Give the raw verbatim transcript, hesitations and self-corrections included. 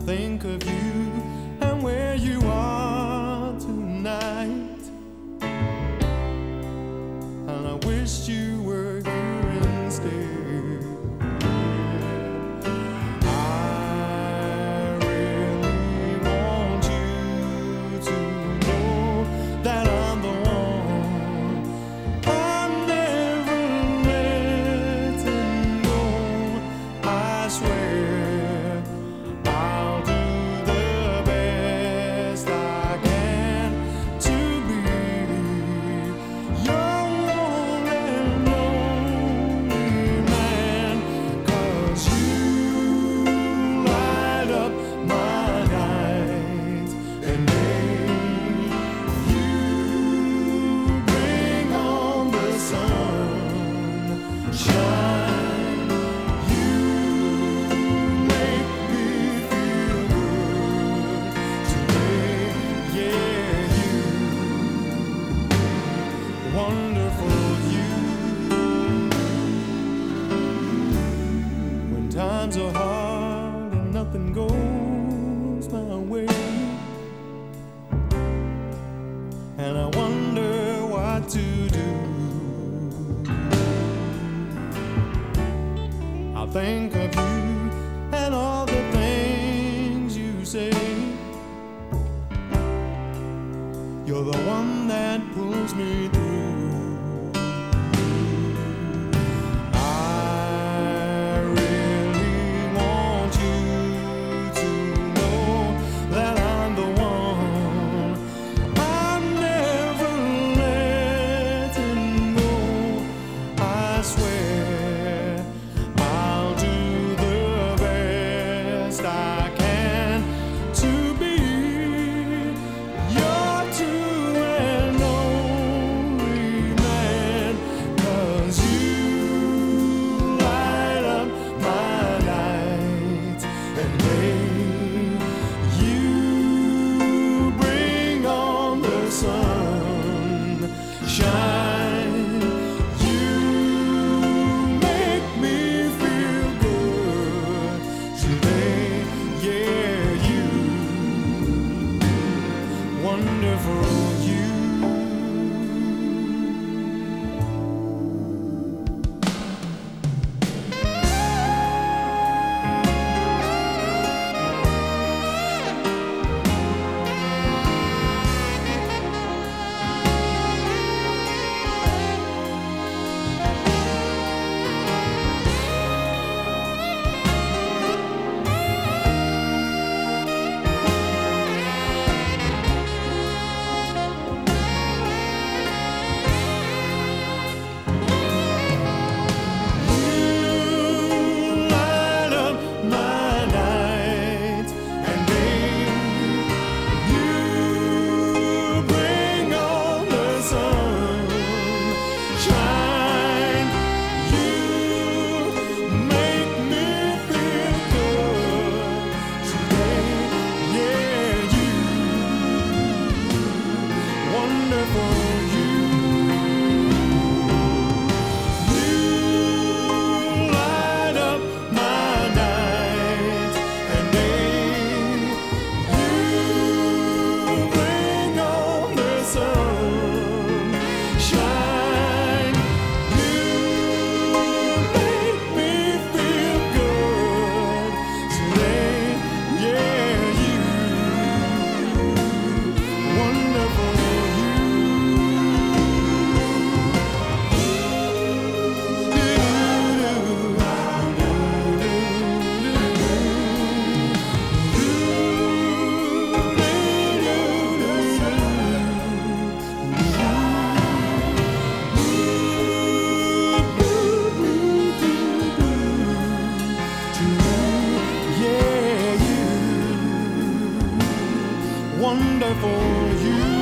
think of you and where you are tonight, and I wish you were here instead. I really want you to know that I'm the one. I'm never letting go, I swear. Wonderful you. When times are hard and nothing goes my way, and I wonder what to do, I think of you and all the things you say. You're the one that pulls me through. Wonderful you. Wonderful you.